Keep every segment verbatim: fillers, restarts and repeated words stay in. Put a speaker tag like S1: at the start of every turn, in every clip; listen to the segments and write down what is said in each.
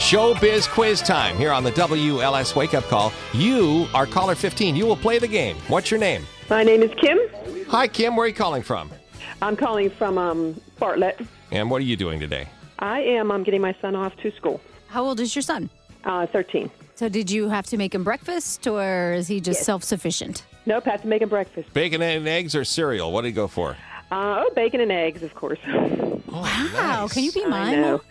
S1: Showbiz quiz time here on the W L S Wake Up Call. You are caller fifteen. You will play the game. What's your name?
S2: My name is Kim.
S1: Hi, Kim. Where are you calling from?
S2: I'm calling from um, Bartlett.
S1: And what are you doing today?
S2: I am I'm getting my son off to school.
S3: How old is your son?
S2: Uh, thirteen.
S3: So did you have to make him breakfast, or is he just
S2: Yes.
S3: self-sufficient?
S2: Nope, have to make him breakfast.
S1: Bacon and eggs or cereal? What did you go for?
S2: Uh, oh, bacon and eggs, of course.
S1: Oh,
S3: Wow,
S1: nice.
S3: can you be
S2: I
S3: mine?
S2: know.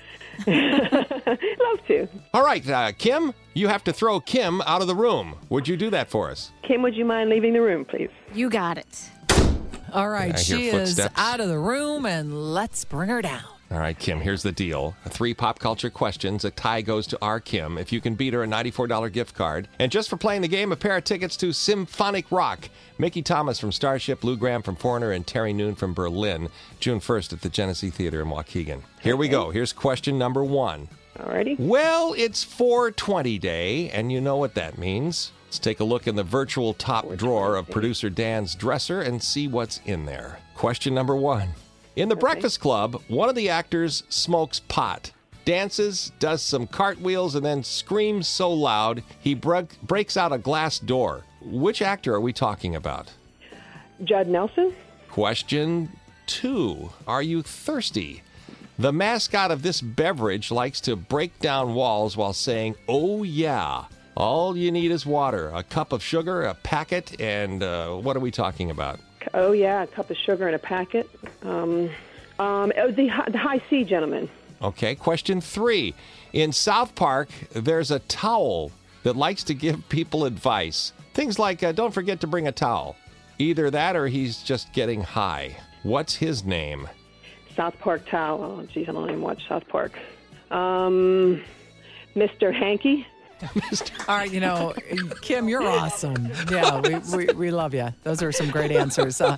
S2: Love to.
S1: All right, uh, Kim, you have to throw Kim out of the room. Would you do that for us?
S2: Kim, would you mind leaving the room, please?
S3: You got it.
S4: All right,
S1: I hear
S4: she is
S1: footsteps.
S4: out of the room, and let's bring her down.
S1: All right, Kim, here's the deal. Three pop culture questions. A tie goes to our Kim. If you can beat her, a ninety-four dollars gift card. And just for playing the game, a pair of tickets to Symphonic Rock. Mickey Thomas from Starship, Lou Graham from Foreigner, and Terry Noon from Berlin, June first at the Genesee Theater in Waukegan. Here we go. Here's question number one.
S2: Alrighty.
S1: Well, it's four twenty day, and you know what that means. Let's take a look in the virtual top drawer of producer Dan's dresser and see what's in there. Question number one. In The Breakfast Club, one of the actors smokes pot, dances, does some cartwheels, and then screams so loud he bre- breaks out a glass door. Which actor are we talking about?
S2: Judd Nelson.
S1: Question two. Are you thirsty? The mascot of this beverage likes to break down walls while saying, "Oh yeah." All you need is water, a cup of sugar, a packet, and uh, what are we talking about?
S2: Oh, yeah, a cup of sugar and a packet. Um, um, oh, the, hi- the high C gentleman.
S1: Okay, question three. In South Park, there's a towel that likes to give people advice. Things like, uh, don't forget to bring a towel. Either that or he's just getting high. What's his name?
S2: South Park towel. Oh, geez, I don't even watch South Park. Um, Mister Hanky.
S4: All right, you know, Kim, you're awesome. Yeah, we, we, we love you. Those are some great answers. Uh,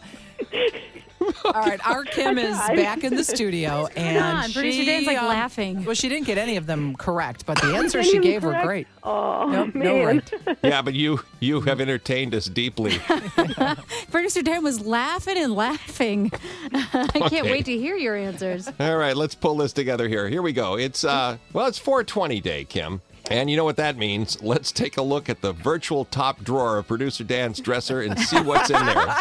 S4: all right, our Kim is back in the studio, and
S3: Come on, producer
S4: she,
S3: Dan's like
S4: um,
S3: laughing.
S4: Well, she didn't get any of them correct, but the answers she gave were great.
S2: Oh,
S4: Nope,
S2: man.
S4: no right.
S1: Yeah, but you you have entertained us deeply.
S3: Producer Dan was laughing and laughing. I can't
S1: Okay.
S3: wait to hear your answers.
S1: All right, let's pull this together here. Here we go. It's, uh, well, it's four twenty day, Kim. And you know what that means. Let's take a look at the virtual top drawer of producer Dan's dresser and see what's in there.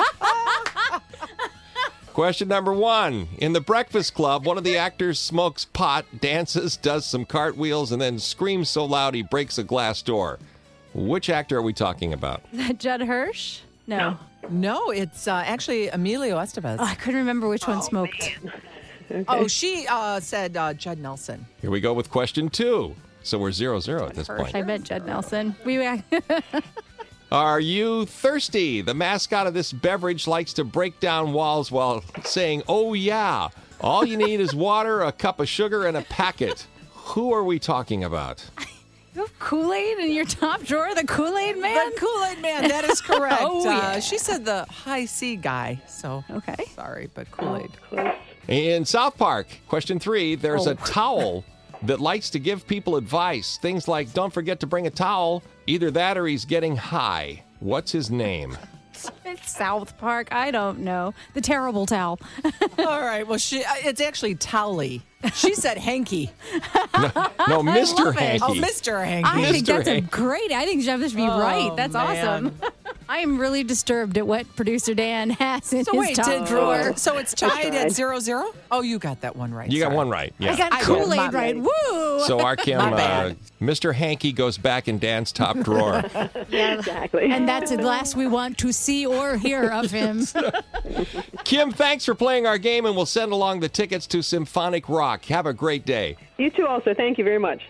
S1: Question number one. In The Breakfast Club, one of the actors smokes pot, dances, does some cartwheels, and then screams so loud he breaks a glass door. Which actor are we talking about?
S3: Judd Hirsch? No.
S4: No, it's uh, actually Emilio Estevez.
S3: Oh, I couldn't remember which one smoked.
S2: Okay.
S4: Oh, she uh, said uh, Judd Nelson.
S1: Here we go with question two. So we're zero zero at this point.
S3: I bet Judd Nelson. We
S1: Are you thirsty? The mascot of this beverage likes to break down walls while saying, "Oh yeah." All you need is water, a cup of sugar, and a packet. Who are we talking about?
S3: You have Kool-Aid in your top drawer? The Kool-Aid man?
S4: The Kool-Aid man, that is correct.
S3: Oh,
S4: uh,
S3: yeah.
S4: She said the high C guy, so
S3: Okay.
S4: sorry, but Kool-Aid.
S2: Close.
S1: In South Park, question three, there's
S3: Oh.
S1: a towel that likes to give people advice. Things like, don't forget to bring a towel. Either that or he's getting high. What's his name?
S3: It's South Park. I don't know. The terrible towel.
S4: All right, well, she uh, it's actually Towley. She said hanky.
S1: No, Mister
S3: love it.
S1: Hanky.
S4: Oh, Mister Hanky.
S3: I think
S1: Mister
S3: that's a
S1: Hank.
S3: great. I think Jeff should be
S4: Oh,
S3: right. That's
S4: man.
S3: awesome. I am really disturbed at what producer Dan has in
S4: So
S3: his
S4: wait,
S3: top
S4: did,
S3: drawer.
S4: so it's tied
S2: right.
S4: at zero zero? Oh, you got that one right.
S1: You got
S4: sorry.
S1: one right. Yeah.
S3: I got
S4: I did.
S3: Kool-Aid
S4: My
S3: right.
S2: bad.
S3: Woo!
S1: So our Kim,
S4: My
S1: uh,
S4: bad.
S1: Mister Hanky goes back in Dan's top drawer.
S2: Exactly.
S3: And that's the last we want to see or hear of him.
S1: Kim, thanks for playing our game, and we'll send along the tickets to Symphonic Rock. Have a great day.
S2: You too also. Thank you very much.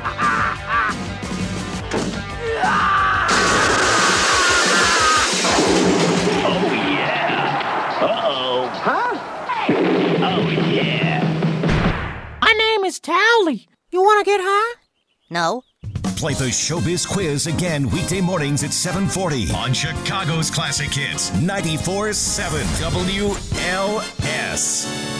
S5: Oh, yeah. Uh-oh. Huh? Oh, yeah.
S6: My name is Towley. You want to get high?
S7: No.
S8: Play the Showbiz Quiz again weekday mornings at seven forty on Chicago's Classic Hits ninety-four seven W L S.